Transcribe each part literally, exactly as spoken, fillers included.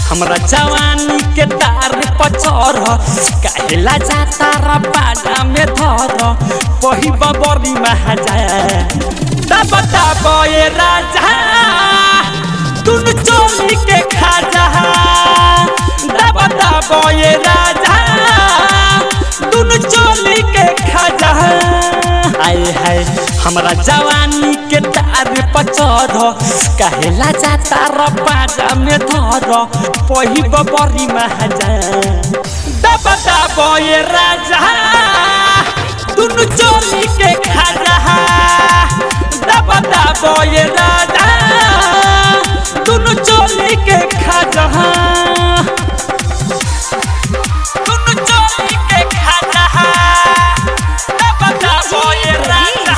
हमरा जवानी के तार पचर कहला जाता रपाड़ा में धर पही बबरी महाजा तब तब ये राजा दुनु चोली के खाजा तब तब ये राजा दुनु चोली के खाजा आए हाय हमरा जवानी के तार पचर कहला जाता रपाड़ा में धर पही बबरी महाजा दब दब ये राजा दुनु चोली के खाजा दब दब ये राजा दुनु चोली के खाजा दुनु चोली के खाजा दब दब ये राजा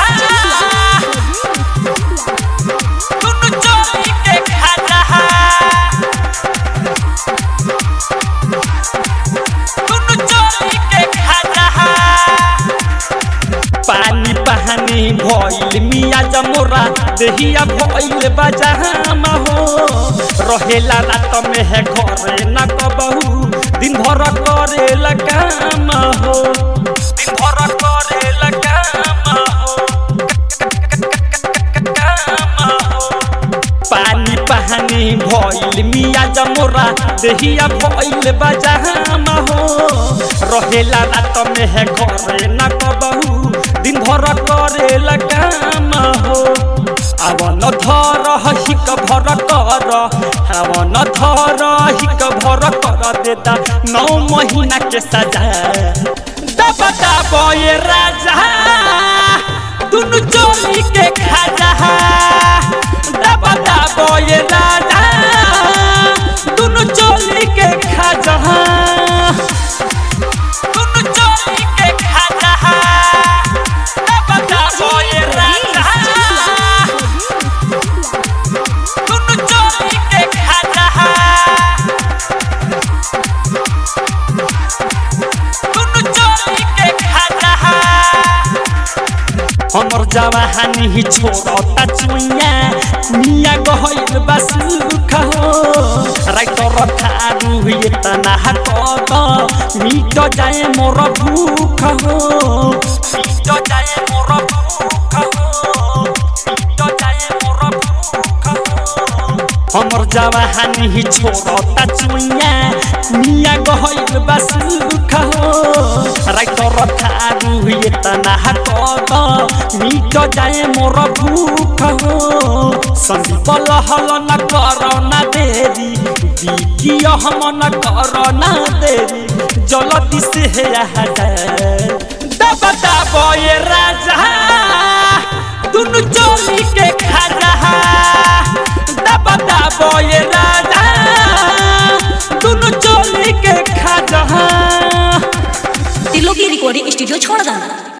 दुनु चोली के खाजा दुनु चोली के खाजा पानी पहानी भइल मिया जमोरा देहिया भइल बजामा हो रहेला रात में है घरे न कबहू दिन भर करेला काम हो दिन भर करेला काम हो काम हो पानी पहानी भइल मिया जमोरा देहिया भइल बजामा हो रहेला रात में है घरे न कबहू दिन भर करेला काम हो आवन धर हिक भर कर आवन धर हिक भर कर देता नौ महीना के सजा दब दब ये राजा दुनु चोली के खाजा दब दब ये राजा दुनु चोली के खाजा दुनु चोली के खाजा दब दब ये राजा दुनु चोली के खाजा दुनु चोली के खाजा हमर जवानी ही छोड़ता चुइया मिया गहइल बसुख हो राइटर खारू इतना कत मिट जाए मोर भूख हो मिट जाए मोर भूख हो मिट जाए मोर भूख हो हमर जवानी ही छोड़ता चुइया मिया गहइल बसुख हो राइटर खारू इतना कत मिट जाए मोर भूख हो संदीप लहल न कर न देरी बिकिय हम न कर न देरी जल्दी से दब दब ये राजा दुनु चोली के खाजा दब दब ये राजा दुनु चोली के खाजा तिलोकी रिकॉर्डिंग स्टूडियो छोड़ दाना।